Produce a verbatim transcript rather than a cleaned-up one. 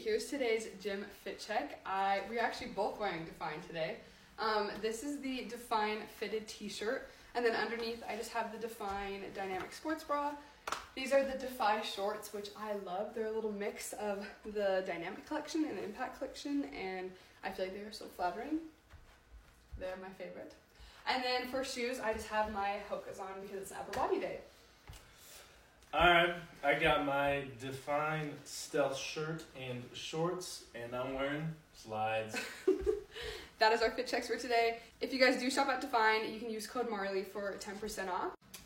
here's today's gym fit check. I we're actually both wearing Define today. Um, this is the Define fitted t-shirt, and then underneath I just have the Define Dynamic Sports Bra. These are the Defy shorts, which I love. They're a little mix of the Dynamic collection and the Impact collection, and I feel like they are so flattering. They're my favorite. And then for shoes, I just have my Hoka's on because it's an upper body day. Alright, I got my Define Stealth shirt and shorts, and I'm wearing slides. That is our fit checks for today. If you guys do shop at Define, you can use code Marley for ten percent off.